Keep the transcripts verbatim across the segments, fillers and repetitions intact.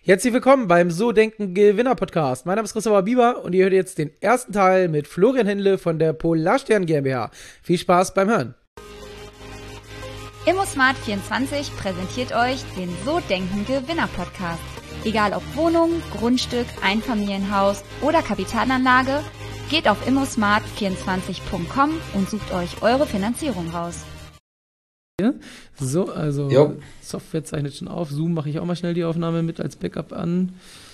Herzlich willkommen beim So Denken Gewinner Podcast. Mein Name ist Christopher Bieber und ihr hört jetzt den ersten Teil mit Florian Händle von der Polarstern GmbH. Viel Spaß beim Hören. ImmoSmart vierundzwanzig präsentiert euch den So Denken Gewinner Podcast. Egal ob Wohnung, Grundstück, Einfamilienhaus oder Kapitalanlage, geht auf immosmart vierundzwanzig punkt com und sucht euch eure Finanzierung raus. So, also jo. Software zeichnet schon auf. Zoom mache ich auch mal schnell die Aufnahme mit als Backup an.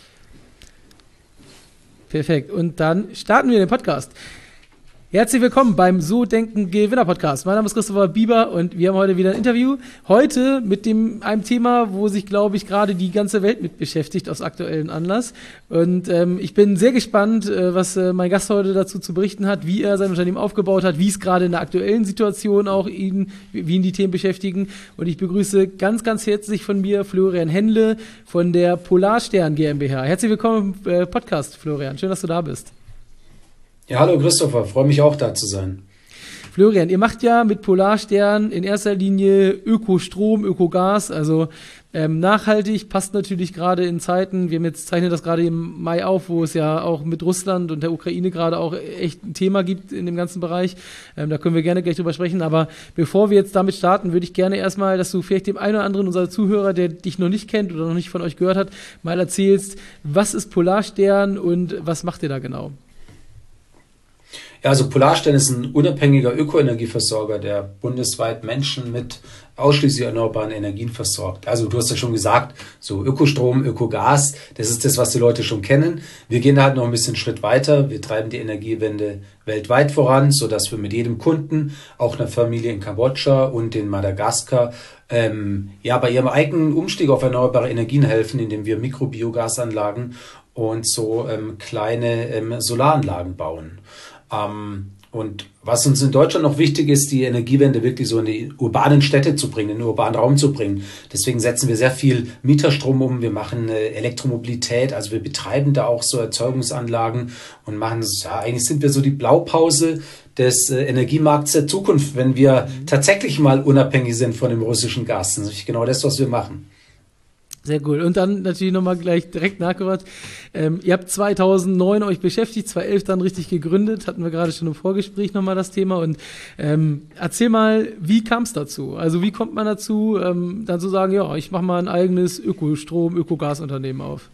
Perfekt. Und dann starten wir den Podcast. Herzlich willkommen beim So Denken Gewinner Podcast. Mein Name ist Christopher Bieber und wir haben heute wieder ein Interview. Heute mit dem einem Thema, wo sich, glaube ich, gerade die ganze Welt mit beschäftigt, aus aktuellem Anlass. Und ähm, ich bin sehr gespannt, äh, was äh, mein Gast heute dazu zu berichten hat, wie er sein Unternehmen aufgebaut hat, wie es gerade in der aktuellen Situation auch ihn, wie ihn die Themen beschäftigen. Und ich begrüße ganz, ganz herzlich von mir Florian Händle von der Polarstern GmbH. Herzlich willkommen im äh, Podcast, Florian. Schön, dass du da bist. Ja, hallo Christopher, freue mich auch da zu sein. Florian, ihr macht ja mit Polarstern in erster Linie Ökostrom, Ökogas, also ähm, nachhaltig, passt natürlich gerade in Zeiten, wir haben jetzt zeichnen das gerade im Mai auf, wo es ja auch mit Russland und der Ukraine gerade auch echt ein Thema gibt in dem ganzen Bereich. Ähm, da können wir gerne gleich drüber sprechen, aber bevor wir jetzt damit starten, würde ich gerne erstmal, dass du vielleicht dem einen oder anderen unserer Zuhörer, der dich noch nicht kennt oder noch nicht von euch gehört hat, mal erzählst, was ist Polarstern und was macht ihr da genau? Ja, also Polarstern ist ein unabhängiger Ökoenergieversorger, der bundesweit Menschen mit ausschließlich erneuerbaren Energien versorgt. Also du hast ja schon gesagt, so Ökostrom, Ökogas, das ist das, was die Leute schon kennen. Wir gehen halt noch ein bisschen einen Schritt weiter. Wir treiben die Energiewende weltweit voran, sodass wir mit jedem Kunden, auch einer Familie in Kambodscha und in Madagaskar, ähm, ja, bei ihrem eigenen Umstieg auf erneuerbare Energien helfen, indem wir Mikrobiogasanlagen und so ähm, kleine ähm, Solaranlagen bauen. Um, und was uns in Deutschland noch wichtig ist, die Energiewende wirklich so in die urbanen Städte zu bringen, in den urbanen Raum zu bringen. Deswegen setzen wir sehr viel Mieterstrom um. Wir machen äh, Elektromobilität, also wir betreiben da auch so Erzeugungsanlagen und machen, ja, eigentlich sind wir so die Blaupause des äh, Energiemarkts der Zukunft, wenn wir mhm. tatsächlich mal unabhängig sind von dem russischen Gas. Das ist genau das, was wir machen. Sehr cool. Und dann natürlich nochmal gleich direkt nachgefragt. Ähm, ihr habt zweitausendneun euch beschäftigt, zweitausendelf dann richtig gegründet, hatten wir gerade schon im Vorgespräch nochmal das Thema. Und ähm, erzähl mal, wie kam es dazu? Also wie kommt man dazu, ähm, dann zu sagen, ja, ich mache mal ein eigenes Ökostrom, Ökogasunternehmen auf?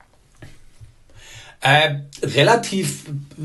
Äh, relativ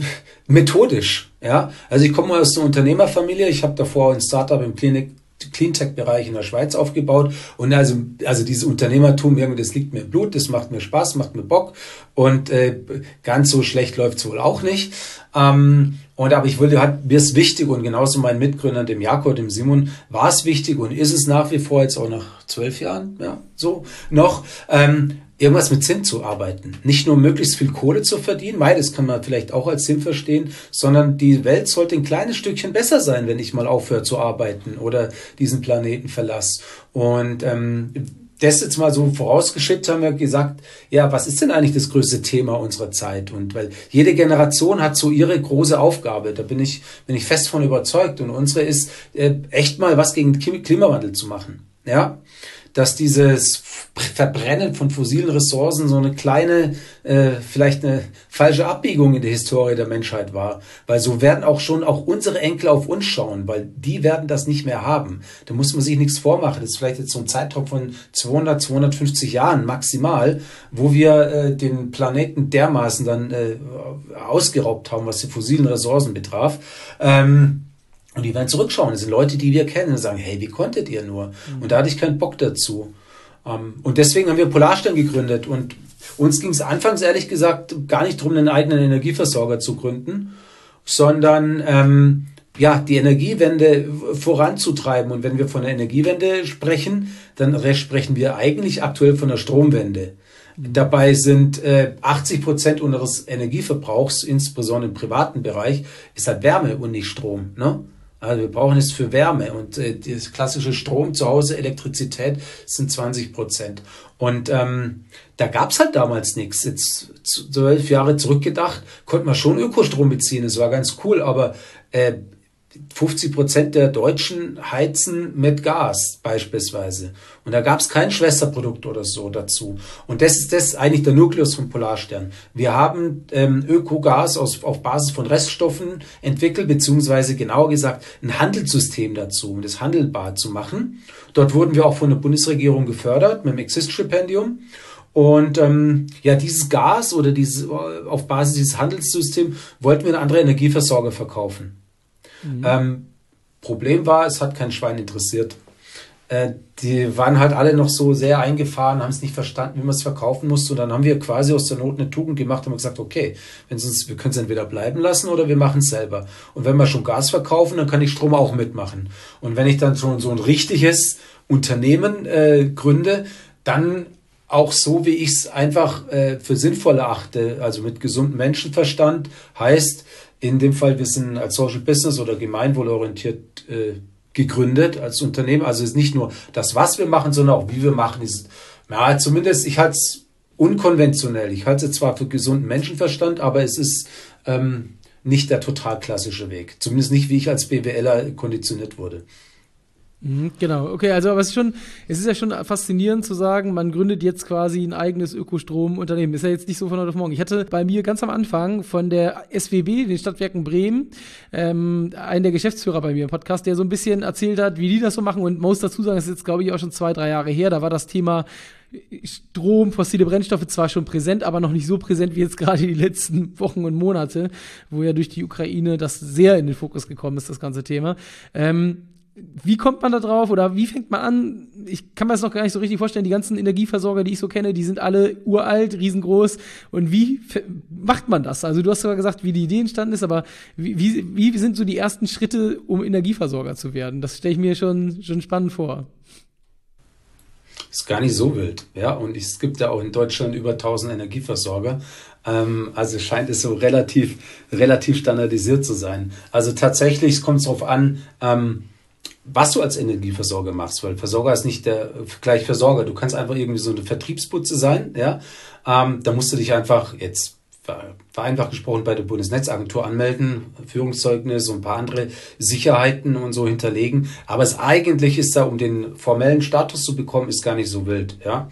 methodisch, ja. Also ich komme aus einer Unternehmerfamilie, ich habe davor ein Startup im Klinik Cleantech-Bereich in der Schweiz aufgebaut und also also dieses Unternehmertum, irgendwie, das liegt mir im Blut, das macht mir Spaß, macht mir Bock und äh, ganz so schlecht läuft's wohl auch nicht. Ähm, und aber ich wollte, hat mir ist wichtig und genauso meinen Mitgründern, dem Jakob, dem Simon, war es wichtig und ist es nach wie vor jetzt auch nach zwölf Jahren, ja, so noch, ähm, irgendwas mit Sinn zu arbeiten. Nicht nur möglichst viel Kohle zu verdienen, weil das kann man vielleicht auch als Sinn verstehen, sondern die Welt sollte ein kleines Stückchen besser sein, wenn ich mal aufhöre zu arbeiten oder diesen Planeten verlasse. Und ähm, das jetzt mal so vorausgeschickt, haben wir gesagt, ja, was ist denn eigentlich das größte Thema unserer Zeit? Und weil jede Generation hat so ihre große Aufgabe, da bin ich, bin ich fest von überzeugt. Und unsere ist, äh, echt mal was gegen den Klimawandel zu machen. Ja, dass dieses Verbrennen von fossilen Ressourcen so eine kleine, äh, vielleicht eine falsche Abbiegung in der Historie der Menschheit war. Weil so werden auch schon auch unsere Enkel auf uns schauen, weil die werden das nicht mehr haben. Da muss man sich nichts vormachen. Das ist vielleicht jetzt so ein Zeitraum von zweihundert, zweihundertfünfzig Jahren maximal, wo wir äh, den Planeten dermaßen dann äh, ausgeraubt haben, was die fossilen Ressourcen betraf. Ähm, Und die werden zurückschauen. Das sind Leute, die wir kennen und sagen, hey, wie konntet ihr nur? Mhm. Und da hatte ich keinen Bock dazu. Und deswegen haben wir Polarstern gegründet. Und uns ging es anfangs, ehrlich gesagt, gar nicht darum, einen eigenen Energieversorger zu gründen, sondern ähm, ja, die Energiewende voranzutreiben. Und wenn wir von der Energiewende sprechen, dann sprechen wir eigentlich aktuell von der Stromwende. Dabei sind äh, achtzig Prozent unseres Energieverbrauchs, insbesondere im privaten Bereich, ist halt Wärme und nicht Strom, ne? Also wir brauchen es für Wärme und äh, das klassische Strom zu Hause, Elektrizität sind zwanzig Prozent. Und ähm, da gab's halt damals nichts. Jetzt zwölf Jahre zurückgedacht, konnte man schon Ökostrom beziehen, das war ganz cool, aber äh, fünfzig Prozent der Deutschen heizen mit Gas beispielsweise. Und da gab es kein Schwesterprodukt oder so dazu. Und das ist das eigentlich der Nukleus von Polarstern. Wir haben ähm, Ökogas aus, auf Basis von Reststoffen entwickelt, beziehungsweise genauer gesagt ein Handelssystem dazu, um das handelbar zu machen. Dort wurden wir auch von der Bundesregierung gefördert mit dem Exist-Stipendium. Und ähm, ja, dieses Gas oder dieses, auf Basis dieses Handelssystems wollten wir an andere Energieversorger verkaufen. Mhm. Ähm, Problem war, es hat kein Schwein interessiert. Äh, die waren halt alle noch so sehr eingefahren, haben es nicht verstanden, wie man es verkaufen muss. Und dann haben wir quasi aus der Not eine Tugend gemacht und haben gesagt, okay, wenn uns, wir können es entweder bleiben lassen oder wir machen es selber. Und wenn wir schon Gas verkaufen, dann kann ich Strom auch mitmachen. Und wenn ich dann schon so ein richtiges Unternehmen äh, gründe, dann auch so, wie ich es einfach äh, für sinnvoll erachte, also mit gesundem Menschenverstand, heißt, in dem Fall, wir sind als Social Business oder gemeinwohlorientiert äh, gegründet als Unternehmen. Also es ist nicht nur das, was wir machen, sondern auch wie wir machen. Ist, ja, zumindest, ich halte es unkonventionell. Ich halte es zwar für gesunden Menschenverstand, aber es ist ähm, nicht der total klassische Weg. Zumindest nicht, wie ich als BWLer konditioniert wurde. Genau, okay, also aber es ist schon, es ist ja schon faszinierend zu sagen, man gründet jetzt quasi ein eigenes Ökostromunternehmen. Ist ja jetzt nicht so von heute auf morgen. Ich hatte bei mir ganz am Anfang von der S W B, den Stadtwerken Bremen, ähm, einen der Geschäftsführer bei mir im Podcast, der so ein bisschen erzählt hat, wie die das so machen. Und man muss dazu sagen, das ist jetzt, glaube ich, auch schon zwei, drei Jahre her. Da war das Thema Strom, fossile Brennstoffe zwar schon präsent, aber noch nicht so präsent wie jetzt gerade die letzten Wochen und Monate, wo ja durch die Ukraine das sehr in den Fokus gekommen ist, das ganze Thema. Ähm, Wie kommt man da drauf oder wie fängt man an? Ich kann mir das noch gar nicht so richtig vorstellen. Die ganzen Energieversorger, die ich so kenne, die sind alle uralt, riesengroß. Und wie f- macht man das? Also du hast sogar gesagt, wie die Idee entstanden ist, aber wie, wie, wie sind so die ersten Schritte, um Energieversorger zu werden? Das stelle ich mir schon, schon spannend vor. Ist gar nicht so wild, ja. Und es gibt ja auch in Deutschland über tausend Energieversorger. Ähm, also scheint es so relativ, relativ standardisiert zu sein. Also tatsächlich kommt es darauf an, ähm, was du als Energieversorger machst, weil Versorger ist nicht der gleich Versorger. Du kannst einfach irgendwie so eine Vertriebsputze sein, ja. Ähm, da musst du dich einfach jetzt vereinfacht gesprochen bei der Bundesnetzagentur anmelden, Führungszeugnis und ein paar andere Sicherheiten und so hinterlegen. Aber es eigentlich ist da, um den formellen Status zu bekommen, ist gar nicht so wild, ja.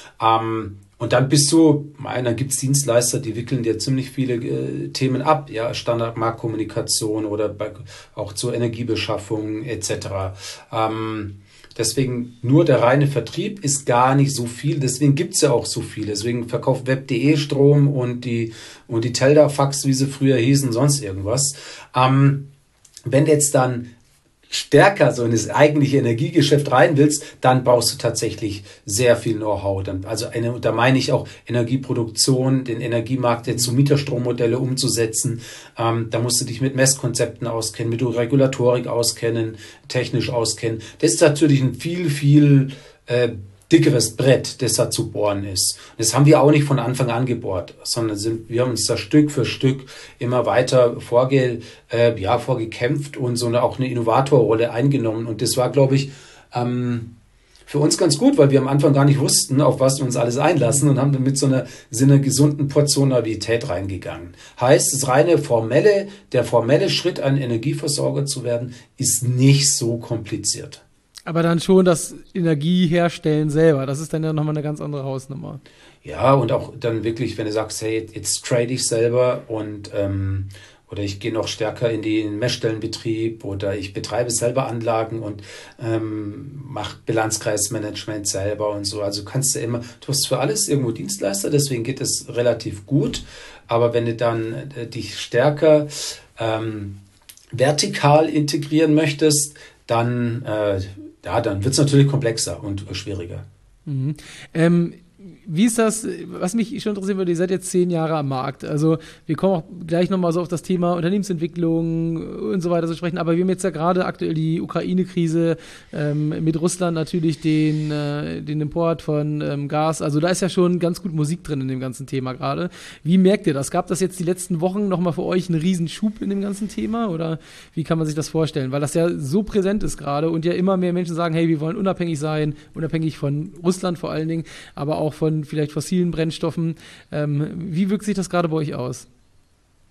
Ähm, Und dann bist du, dann gibt es Dienstleister, die wickeln dir ziemlich viele äh, Themen ab, ja, Standardmarktkommunikation oder bei, auch zur Energiebeschaffung et cetera. Ähm, deswegen nur der reine Vertrieb ist gar nicht so viel, deswegen gibt es ja auch so viel. Deswegen verkauft web punkt de Strom und die, und die Teldafax, wie sie früher hießen, sonst irgendwas. Ähm, wenn jetzt dann stärker so in das eigentliche Energiegeschäft rein willst, dann brauchst du tatsächlich sehr viel Know-how. Dann, also eine, da meine ich auch Energieproduktion, den Energiemarkt jetzt zu Mieterstrommodelle umzusetzen. Ähm, da musst du dich mit Messkonzepten auskennen, mit Regulatorik auskennen, technisch auskennen. Das ist natürlich ein viel, viel äh, dickeres Brett, das da zu bohren ist. Das haben wir auch nicht von Anfang an gebohrt, sondern sind, wir haben uns da Stück für Stück immer weiter vorge, äh, ja, vorgekämpft und so eine, auch eine Innovatorrolle eingenommen. Und das war, glaube ich, ähm, für uns ganz gut, weil wir am Anfang gar nicht wussten, auf was wir uns alles einlassen und haben dann mit so einer, so einer gesunden Portion Naivität reingegangen. Heißt, das reine formelle, der formelle Schritt, ein Energieversorger zu werden, ist nicht so kompliziert. Aber dann schon das Energieherstellen selber, das ist dann ja nochmal eine ganz andere Hausnummer. Ja, und auch dann wirklich, wenn du sagst, hey, jetzt trade ich selber und ähm, oder ich gehe noch stärker in den Messstellenbetrieb oder ich betreibe selber Anlagen und ähm, mache Bilanzkreismanagement selber und so. Also kannst du immer, du hast für alles irgendwo Dienstleister, deswegen geht es relativ gut. Aber wenn du dann äh, dich stärker ähm, vertikal integrieren möchtest, dann äh, ja, dann wird es natürlich komplexer und schwieriger. Mhm. Ähm, wie ist das, was mich schon interessieren würde, ihr seid jetzt zehn Jahre am Markt, also wir kommen auch gleich nochmal so auf das Thema Unternehmensentwicklung und so weiter zu sprechen, aber wir haben jetzt ja gerade aktuell die Ukraine-Krise, ähm, mit Russland natürlich den, äh, den Import von ähm, Gas, also da ist ja schon ganz gut Musik drin in dem ganzen Thema gerade. Wie merkt ihr das? Gab das jetzt die letzten Wochen nochmal für euch einen riesen Schub in dem ganzen Thema oder wie kann man sich das vorstellen? Weil das ja so präsent ist gerade und ja immer mehr Menschen sagen, hey, wir wollen unabhängig sein, unabhängig von Russland vor allen Dingen, aber auch von vielleicht fossilen Brennstoffen. Ähm, wie wirkt sich das gerade bei euch aus?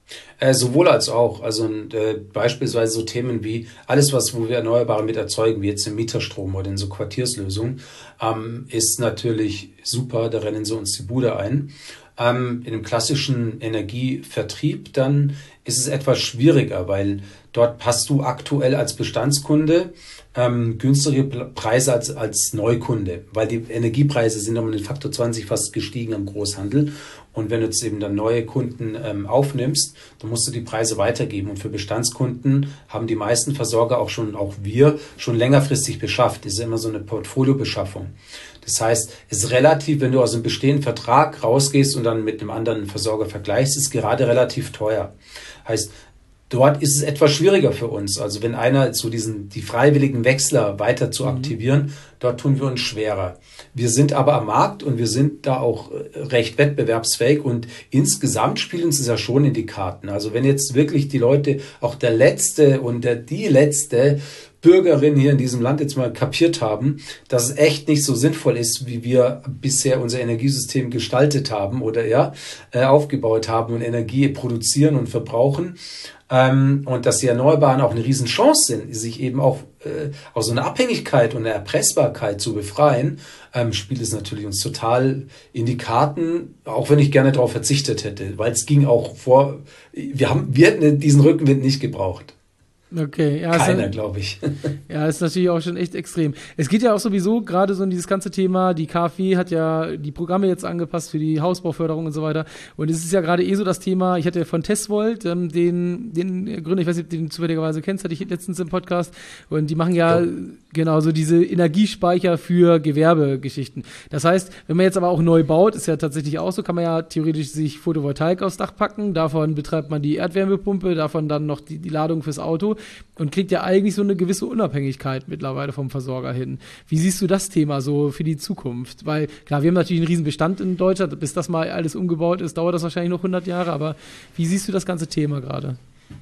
Äh, sowohl als auch. Also äh, beispielsweise so Themen wie alles, was wo wir Erneuerbare mit erzeugen, wie jetzt im Mieterstrom oder in so Quartierslösungen, ähm, ist natürlich super. Da rennen sie uns die Bude ein. Ähm, in dem klassischen Energievertrieb dann ist es etwas schwieriger, weil dort hast du aktuell als Bestandskunde ähm, günstigere Preise als, als Neukunde, weil die Energiepreise sind um den Faktor zwanzig fast gestiegen am Großhandel. Und wenn du jetzt eben dann neue Kunden ähm, aufnimmst, dann musst du die Preise weitergeben. Und für Bestandskunden haben die meisten Versorger auch schon, auch wir, schon längerfristig beschafft. Das ist immer so eine Portfoliobeschaffung. Das heißt, es ist relativ, wenn du aus einem bestehenden Vertrag rausgehst und dann mit einem anderen Versorger vergleichst, ist es gerade relativ teuer. Heißt, dort ist es etwas schwieriger für uns. Also wenn einer so diesen, die freiwilligen Wechsler weiter zu aktivieren, mhm. dort tun wir uns schwerer. Wir sind aber am Markt und wir sind da auch recht wettbewerbsfähig und insgesamt spielt uns das ja schon in die Karten. Also wenn jetzt wirklich die Leute, auch der letzte und der, die letzte Bürgerin hier in diesem Land jetzt mal kapiert haben, dass es echt nicht so sinnvoll ist, wie wir bisher unser Energiesystem gestaltet haben oder ja, äh, aufgebaut haben und Energie produzieren und verbrauchen. Ähm, und dass die Erneuerbaren auch eine Riesenchance sind, sich eben auch äh, aus so einer Abhängigkeit und einer Erpressbarkeit zu befreien, ähm, spielt es natürlich uns total in die Karten, auch wenn ich gerne darauf verzichtet hätte, weil es ging auch vor, wir haben, wir hätten diesen Rückenwind nicht gebraucht. Okay, ja, keiner, glaube ich. Ja, ist natürlich auch schon echt extrem. Es geht ja auch sowieso gerade so in dieses ganze Thema, die KfW hat ja die Programme jetzt angepasst für die Hausbauförderung und so weiter. Und es ist ja gerade eh so das Thema, ich hatte von Tesvolt, ähm, den, den Gründer, ich weiß nicht, ob du den zufälligerweise kennst, hatte ich letztens im Podcast. Und die machen ja, ja. genau so diese Energiespeicher für Gewerbegeschichten. Das heißt, wenn man jetzt aber auch neu baut, ist ja tatsächlich auch so, kann man ja theoretisch sich Photovoltaik aufs Dach packen, davon betreibt man die Erdwärmepumpe, davon dann noch die, die Ladung fürs Auto. Und kriegt ja eigentlich so eine gewisse Unabhängigkeit mittlerweile vom Versorger hin. Wie siehst du das Thema so für die Zukunft? Weil, klar, wir haben natürlich einen riesen Bestand in Deutschland. Bis das mal alles umgebaut ist, dauert das wahrscheinlich noch hundert Jahre. Aber wie siehst du das ganze Thema gerade?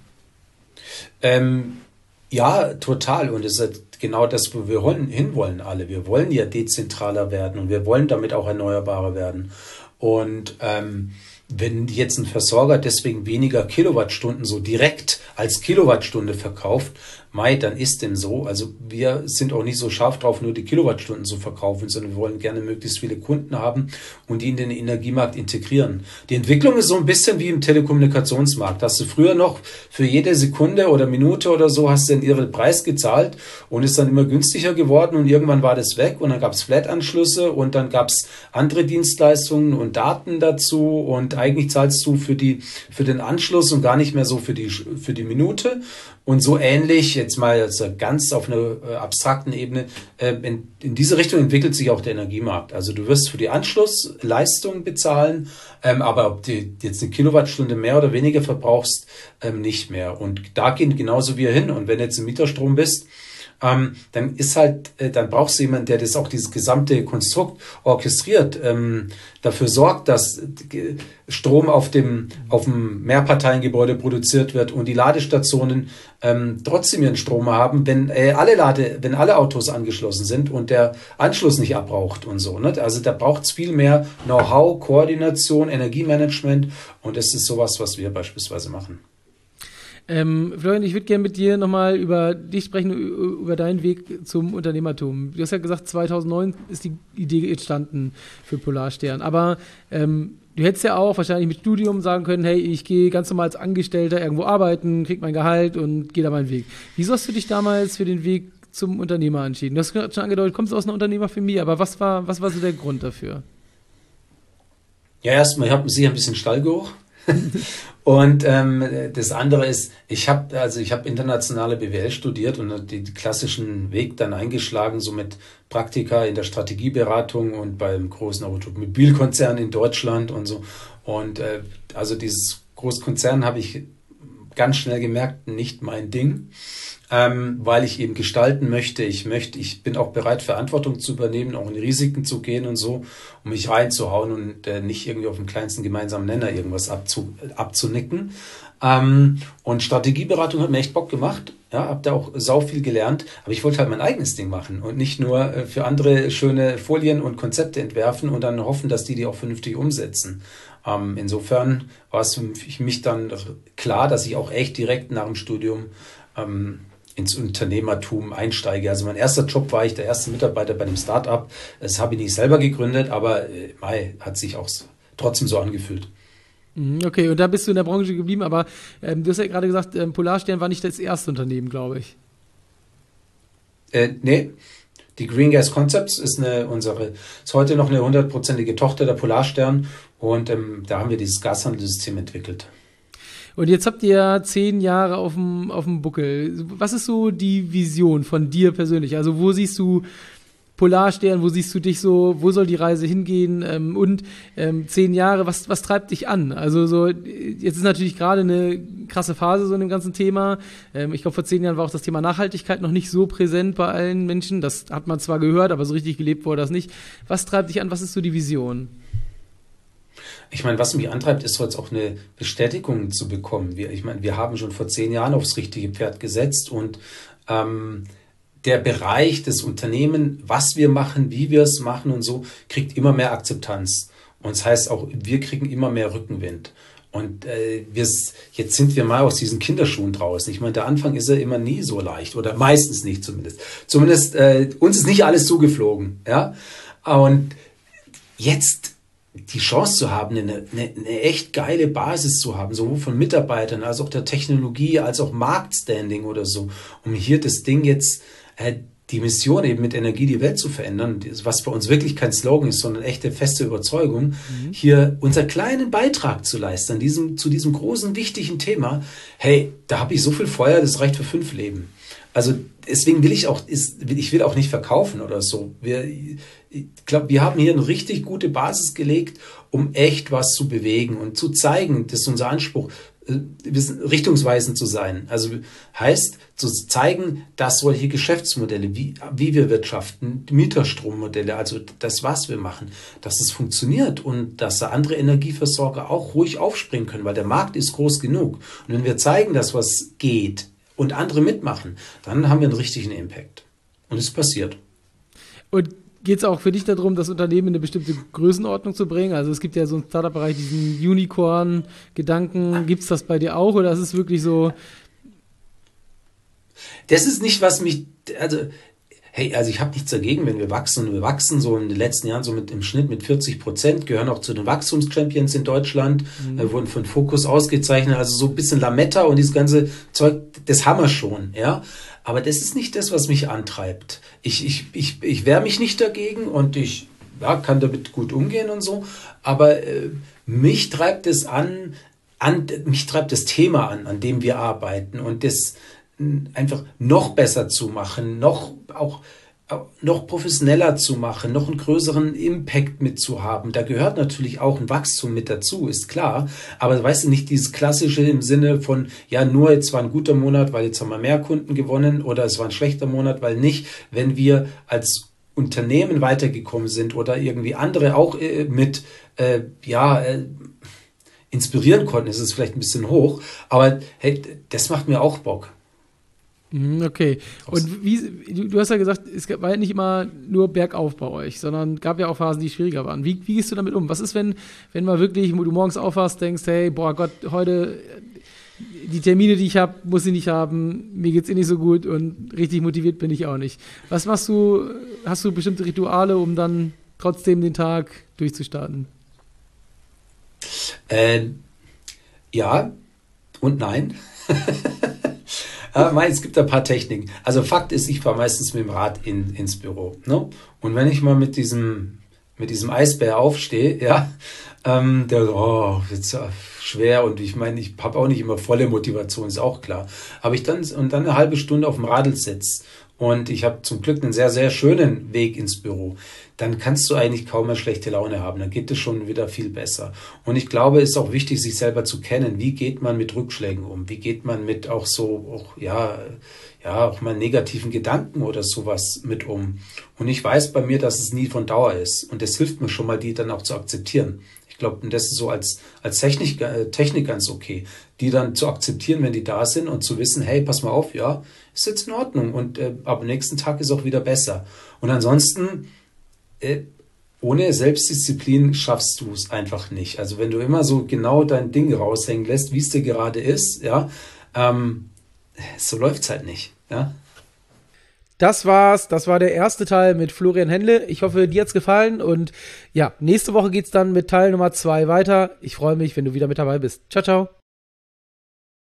Ähm, ja, total. Und es ist genau das, wo wir hinwollen alle. Wir wollen ja dezentraler werden und wir wollen damit auch erneuerbarer werden. Und ähm, wenn jetzt ein Versorger deswegen weniger Kilowattstunden so direkt als Kilowattstunde verkauft, mei, dann ist dem so. Also wir sind auch nicht so scharf drauf, nur die Kilowattstunden zu verkaufen, sondern wir wollen gerne möglichst viele Kunden haben und die in den Energiemarkt integrieren. Die Entwicklung ist so ein bisschen wie im Telekommunikationsmarkt. Hast du früher noch für jede Sekunde oder Minute oder so hast du den ihren Preis gezahlt und ist dann immer günstiger geworden und irgendwann war das weg und dann gab es Flat-Anschlüsse und dann gab es andere Dienstleistungen und Daten dazu und eigentlich zahlst du für die für den Anschluss und gar nicht mehr so für die für die Minute. Und so ähnlich, jetzt mal also ganz auf einer äh, abstrakten Ebene, äh, in, in diese Richtung entwickelt sich auch der Energiemarkt. Also du wirst für die Anschlussleistung bezahlen, ähm, aber ob du jetzt eine Kilowattstunde mehr oder weniger verbrauchst, ähm, nicht mehr. Und da gehen genauso wir hin. Und wenn du jetzt im Mieterstrom bist, ähm, dann ist halt, äh, dann brauchst du jemanden, der das auch dieses gesamte Konstrukt orchestriert, ähm, dafür sorgt, dass Strom auf dem auf dem Mehrparteiengebäude produziert wird und die Ladestationen ähm, trotzdem ihren Strom haben, wenn äh, alle Lade, wenn alle Autos angeschlossen sind und der Anschluss nicht abbraucht und so. Ne? Also da braucht es viel mehr Know-how, Koordination, Energiemanagement und das ist sowas, was wir beispielsweise machen. Ähm, Florian, ich würde gerne mit dir nochmal über dich sprechen, über deinen Weg zum Unternehmertum. Du hast ja gesagt, zweitausendneun ist die Idee entstanden für Polarstern. Aber ähm, du hättest ja auch wahrscheinlich mit Studium sagen können, hey, ich gehe ganz normal als Angestellter irgendwo arbeiten, krieg mein Gehalt und gehe da meinen Weg. Wieso hast du dich damals für den Weg zum Unternehmer entschieden? Du hast gerade schon angedeutet, du kommst aus einer Unternehmerfamilie, aber was war, was war so der Grund dafür? Ja, erstmal, ich habe sicher ein bisschen Stallgeruch. Und ähm, das andere ist, ich habe also ich habe internationale B W L studiert und den klassischen Weg dann eingeschlagen, so mit Praktika in der Strategieberatung und beim großen Automobilkonzern in Deutschland und so. Und äh, also dieses Großkonzern habe ich ganz schnell gemerkt, nicht mein Ding. Ähm, weil ich eben gestalten möchte. Ich möchte, ich bin auch bereit, Verantwortung zu übernehmen, auch in Risiken zu gehen und so, um mich reinzuhauen und äh, nicht irgendwie auf dem kleinsten gemeinsamen Nenner irgendwas abzu, abzunicken. Ähm, und Strategieberatung hat mir echt Bock gemacht. Ja, habe da auch sau viel gelernt, aber ich wollte halt mein eigenes Ding machen und nicht nur äh, für andere schöne Folien und Konzepte entwerfen und dann hoffen, dass die die auch vernünftig umsetzen. Ähm, insofern war es für mich dann klar, dass ich auch echt direkt nach dem Studium ähm, ins Unternehmertum einsteige. Also mein erster Job war ich der erste Mitarbeiter bei einem Start-up. Das habe ich nicht selber gegründet, aber äh, mei, hat sich auch trotzdem so angefühlt. Okay, und da bist du in der Branche geblieben, aber ähm, du hast ja gerade gesagt, ähm, Polarstern war nicht das erste Unternehmen, glaube ich. Äh, nee, die Green Gas Concepts ist eine, unsere, ist heute noch eine hundertprozentige Tochter der Polarstern und ähm, da haben wir dieses Gashandelssystem entwickelt. Und jetzt habt ihr zehn Jahre auf dem, auf dem Buckel. Was ist so die Vision von dir persönlich? Also wo siehst du Polarstern, wo siehst du dich so, wo soll die Reise hingehen? Ähm, und ähm, zehn Jahre, was, was treibt dich an? Also so, jetzt ist natürlich gerade eine krasse Phase so in dem ganzen Thema. Ähm, ich glaube, vor zehn Jahren war auch das Thema Nachhaltigkeit noch nicht so präsent bei allen Menschen. Das hat man zwar gehört, aber so richtig gelebt wurde das nicht. Was treibt dich an? Was ist so die Vision? Ich meine, was mich antreibt, ist jetzt auch eine Bestätigung zu bekommen. Wir, ich meine, wir haben schon vor zehn Jahren aufs richtige Pferd gesetzt und ähm, der Bereich des Unternehmens, was wir machen, wie wir es machen und so, kriegt immer mehr Akzeptanz. Und das heißt auch, wir kriegen immer mehr Rückenwind. Und äh, jetzt sind wir mal aus diesen Kinderschuhen draußen. Ich meine, der Anfang ist ja immer nie so leicht oder meistens nicht zumindest. Zumindest äh, uns ist nicht alles zugeflogen. Ja? Und jetzt die Chance zu haben, eine, eine, eine echt geile Basis zu haben, sowohl von Mitarbeitern als auch der Technologie, als auch Marktstanding oder so, um hier das Ding jetzt, äh, die Mission eben mit Energie die Welt zu verändern, was bei uns wirklich kein Slogan ist, sondern echte feste Überzeugung, mhm. hier unseren kleinen Beitrag zu leisten an diesem, zu diesem großen, wichtigen Thema. Hey, da habe ich so viel Feuer, das reicht für fünf Leben. Also deswegen will ich auch, ist, ich will auch nicht verkaufen oder so. Wir, ich glaube, wir haben hier eine richtig gute Basis gelegt, um echt was zu bewegen und zu zeigen, das ist unser Anspruch, richtungsweisend zu sein. Also heißt, zu zeigen, dass solche Geschäftsmodelle, wie, wie wir wirtschaften, Mieterstrommodelle, also das, was wir machen, dass es funktioniert und dass da andere Energieversorger auch ruhig aufspringen können, weil der Markt ist groß genug. Und wenn wir zeigen, dass was geht, und andere mitmachen, dann haben wir einen richtigen Impact. Und es passiert. Und geht es auch für dich darum, das Unternehmen in eine bestimmte Größenordnung zu bringen? Also es gibt ja so im Startup-Bereich diesen Unicorn-Gedanken. Gibt es das bei dir auch oder ist es wirklich so? Das ist nicht, was mich, also hey, also ich habe nichts dagegen, wenn wir wachsen. Und wir wachsen so in den letzten Jahren so mit im Schnitt mit vierzig Prozent, gehören auch zu den Wachstumschampions in Deutschland, mhm. äh, wurden von Focus ausgezeichnet, also so ein bisschen Lametta und dieses ganze Zeug, das haben wir schon, ja. Aber das ist nicht das, was mich antreibt. Ich, ich, ich, ich wehre mich nicht dagegen und ich ja, kann damit gut umgehen und so, aber äh, mich treibt es an, an, mich treibt das Thema an, an dem wir arbeiten und das einfach noch besser zu machen, noch auch noch professioneller zu machen, noch einen größeren Impact mitzuhaben. Da gehört natürlich auch ein Wachstum mit dazu, ist klar. Aber weißt du, nicht dieses klassische im Sinne von, ja, nur jetzt war ein guter Monat, weil jetzt haben wir mehr Kunden gewonnen oder es war ein schlechter Monat, weil nicht, wenn wir als Unternehmen weitergekommen sind oder irgendwie andere auch äh, mit, äh, ja, äh, inspirieren konnten, ist es vielleicht ein bisschen hoch, aber hey, das macht mir auch Bock. Okay. Und wie, du hast ja gesagt, es war ja nicht immer nur bergauf bei euch, sondern gab ja auch Phasen, die schwieriger waren. Wie, wie gehst du damit um? Was ist, wenn, wenn mal wirklich, du morgens aufwachst, denkst, hey, boah Gott, heute die Termine, die ich habe, muss ich nicht haben, mir geht's eh nicht so gut und richtig motiviert bin ich auch nicht. Was machst du, hast du bestimmte Rituale, um dann trotzdem den Tag durchzustarten? Ähm, ja und nein. Es gibt ein paar Techniken. Also Fakt ist, ich fahre meistens mit dem Rad in, ins Büro. Ne? Und wenn ich mal mit diesem, mit diesem Eisbär aufstehe, ja, ähm, der so, oh, jetzt äh, schwer und ich meine, ich habe auch nicht immer volle Motivation, ist auch klar. Aber ich dann und dann eine halbe Stunde auf dem Radl sitze und ich habe zum Glück einen sehr, sehr schönen Weg ins Büro, dann kannst du eigentlich kaum mehr schlechte Laune haben. Dann geht es schon wieder viel besser. Und ich glaube, es ist auch wichtig, sich selber zu kennen. Wie geht man mit Rückschlägen um? Wie geht man mit auch so, auch, ja, ja, auch mal negativen Gedanken oder sowas mit um? Und ich weiß bei mir, dass es nie von Dauer ist. Und das hilft mir schon mal, die dann auch zu akzeptieren. Ich glaube, und das ist so als, als Technik, äh, Technik ganz okay, die dann zu akzeptieren, wenn die da sind und zu wissen, hey, pass mal auf, ja, ist jetzt in Ordnung und äh, ab dem nächsten Tag ist auch wieder besser. Und ansonsten, äh, ohne Selbstdisziplin schaffst du es einfach nicht. Also wenn du immer so genau dein Ding raushängen lässt, wie es dir gerade ist, ja, ähm, so läuft es halt nicht, ja. Das war's. Das war der erste Teil mit Florian Henle. Ich hoffe, dir hat's gefallen. Und ja, nächste Woche geht's dann mit Teil Nummer zwei weiter. Ich freue mich, wenn du wieder mit dabei bist. Ciao, ciao.